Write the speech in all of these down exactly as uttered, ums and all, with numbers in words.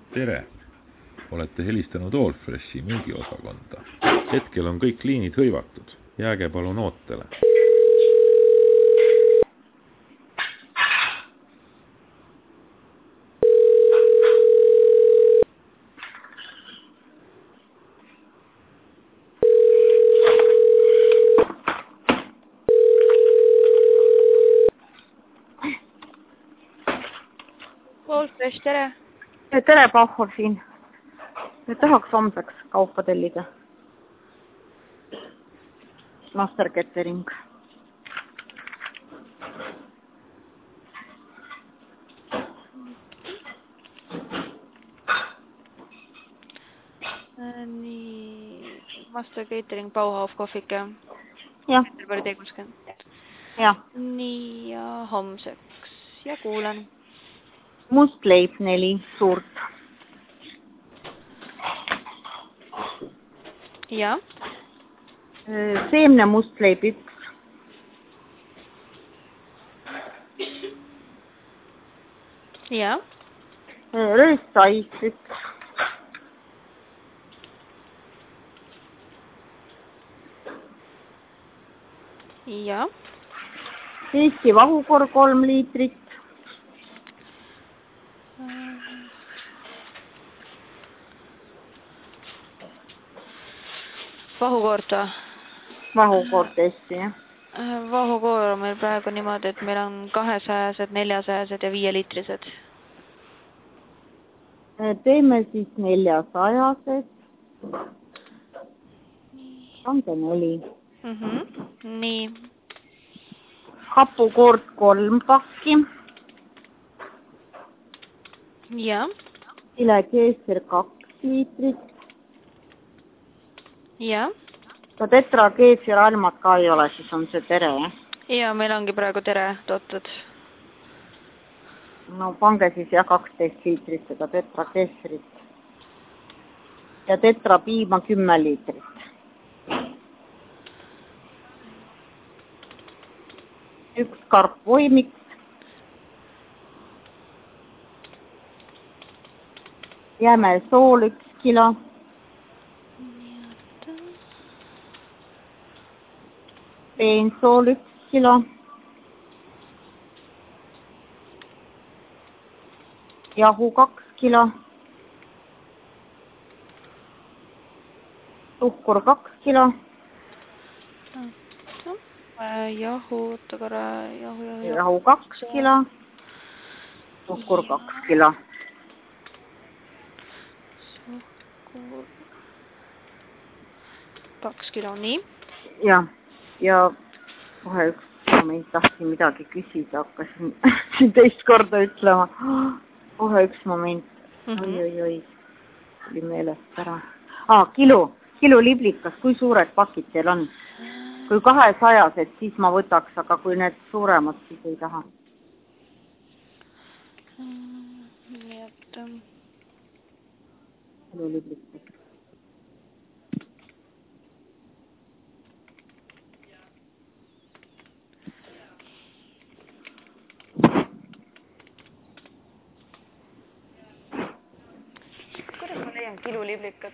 Tere! Olete helistanud Allfreshi müügiosakonda. Hetkel on kõik liinid hõivatud. Jääge palun ootele. Allfresh, tere! Tere, Pahhor siin. Tahaks homseks kaupa tellida. Master Catering. Nii, Master Catering, Bauhaus, kohvike. Jah. Peterpere tee kuuskümmend. Jah. Nii, ja homseks. Ja kuulen. Must leib neli, suurt. Ja? Seemne must leib üks. Ja? Rööstsais üks. Ja? Eesti vahukor kolm liitrit. Vahukoorta? Vahukoort Eesti, jah. Vahukoor on meil praegu niimoodi, et meil on kahesajased, neljasajased ja viieliitrised. Teeme siis neljasajased. On see neli. Mm -hmm. Nii. Hapukoort kolm pakki. Ja? Vilekeesser kaks liitrit. Ja? Ka tetra keesir almat ka ei ole, siis on see tere, jah? Ja, meil ongi praegu tere tootud. No pange siis jah kaksteist liitrit seda tetra keesirit. Ja tetra piima kümme liitrit. Üks karp voimiks. Jäme sool üks kilo. Peensool üks kilo. Jahu kaks kilo. Suhkur kaks kilo. Jahu, oota korra, jahu, jahu, jahu. Jahu kaks kilo. Suhkur kaks kilo. Suhkur kaks kilo, nii. Ja, ja kohe üks moment tahtsin midagi küsida, hakkasin siin teist korda ütlema. Kohe üks moment. Mm-hmm. Oi, oi, oi. Oli meelest ära. Aa, kilo. Kilo liblikas. Kui suured pakid teil on? Kui kahesajased, siis ma võtaks, aga kui need suuremad, siis ei taha. Nii, et... Kilo liblikas. Kuidas ma leian kilo liblikad?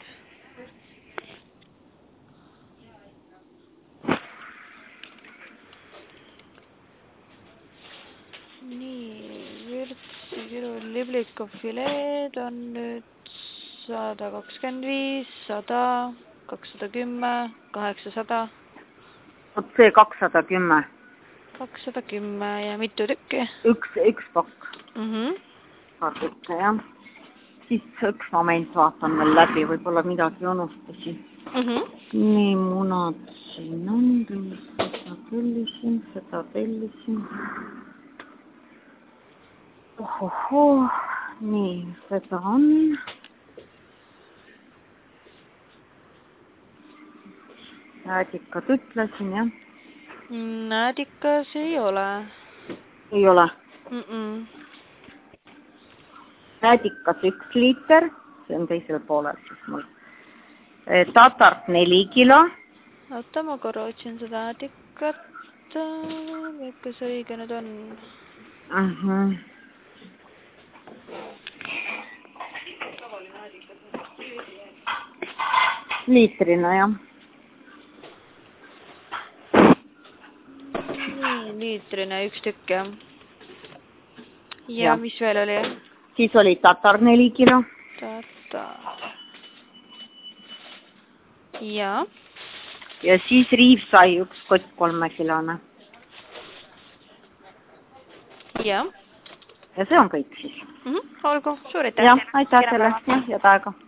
Nii, vürtsi kilo liblikafileed on nüüd sada kakskümmend viis, sada, kakssada kümme, kaheksasada. Vot see kakssada kümme. kakssada kümme ja mitu tükki? Üks, üks pakk. Mhm. Tükki, jah. Siis üks moment vaatan veel läbi, võib-olla midagi unustasin. Mhm. Nii, munad siin on, seda tellisin, seda tellisin. Ohoho, nii, seda on. Näädikad ütlesin, jah. Näädikas ei ole. Ei ole. Mm-mm. Näädikas üks liiter, see on teisel poolel siis mul. Tatart neli kilo. Oota, ma korra otsin seda näädikat. Kas õige nüüd on? Uh-huh. liitrina, jah. nii, liitrina üks tükk, jah. Ja, Ja. mis veel oli? Siis oli tatar neli kilo. Tatar. Ja. Ja siis riivsai üks kott kolmekilone. Ja. Ja see on kõik siis. Mm -hmm. Olgu, suur aitäh. Jah, aitäh teile. Jah, ja taega.